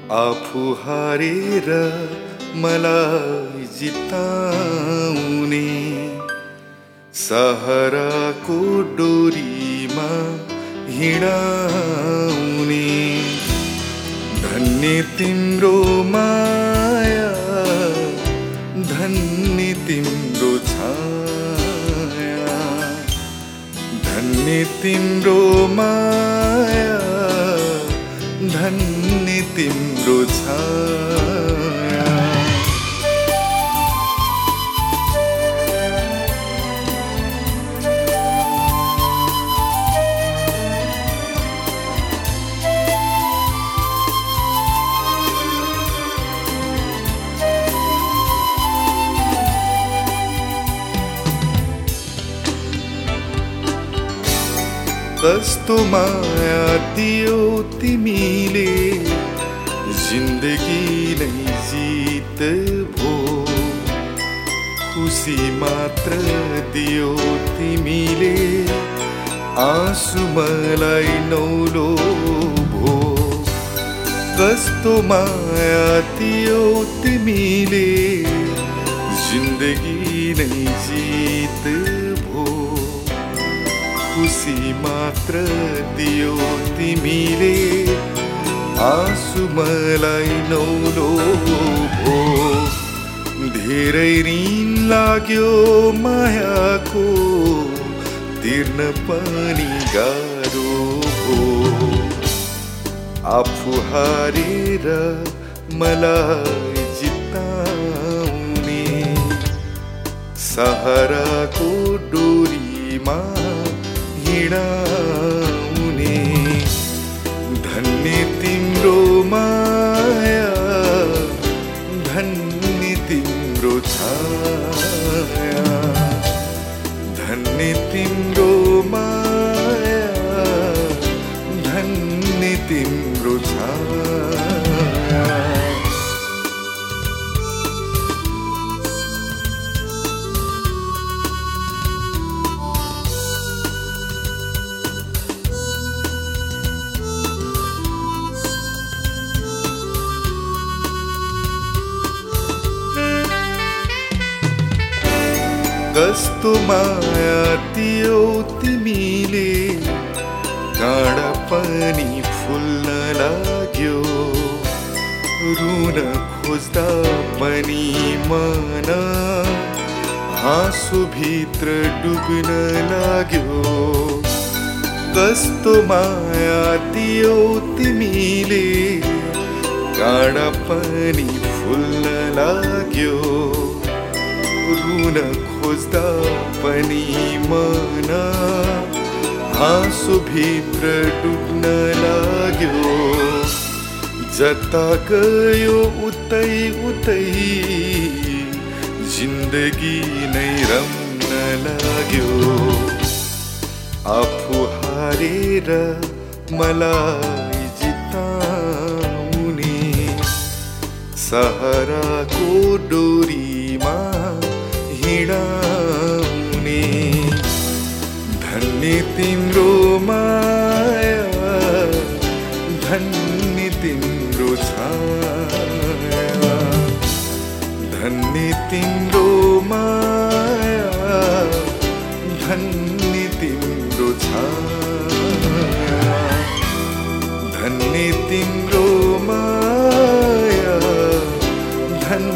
आफू हारेर मलाई जिताउने सहाराको डोरीमा हिँडाउने धन्य तिम्रो माया धन्य तिम्रो छाया धन्य तिम्रो माया धन्य तिम्रो छाया कस्तो माया दियो तिमीले जिन्दगी नै जित भो खुसी मात्र दियो तिमीले आँसु मलाई नौलो भो कस्तो माया दियो तिमीले जिन्दगी नै जित भो खुसी मात्र दियो तिमीले आँसु मलाई नौलो भो धेरै ऋण लाग्यो मायाको तिर्न पनि गाह्रो भो आफू हारेर मलाई जिताउने सहाराको डोरीमा हिँडाउने धन्य तिम्रो माया धन्य तिम्रो छाया धन्य तिम्रो माया धन्य तिम्रो छाया कस्तो माया दियो तिमीले काँडा पनि फुल्न लाग्यो रुन खोज्दा पनि मन हाँसोभित्र डुब्न लाग्यो कस्तो माया दियो तिमीले काँडा पनि फुल्न लाग्यो रुन खोज्दा पनि मन हाँसोभित्र डुब्न लाग्यो जता गयो उतै उतै जिन्दगी नै रम्न लाग्यो आफू हारेर मलाई जिताउने सहाराको डोरीमा हिँडाउने धन्य तिम्रो माया धन्य तिम्रो छाया धन्य तिम्रो माया धन्य तिम्रो छाया धन्य तिम्रो माया धन्य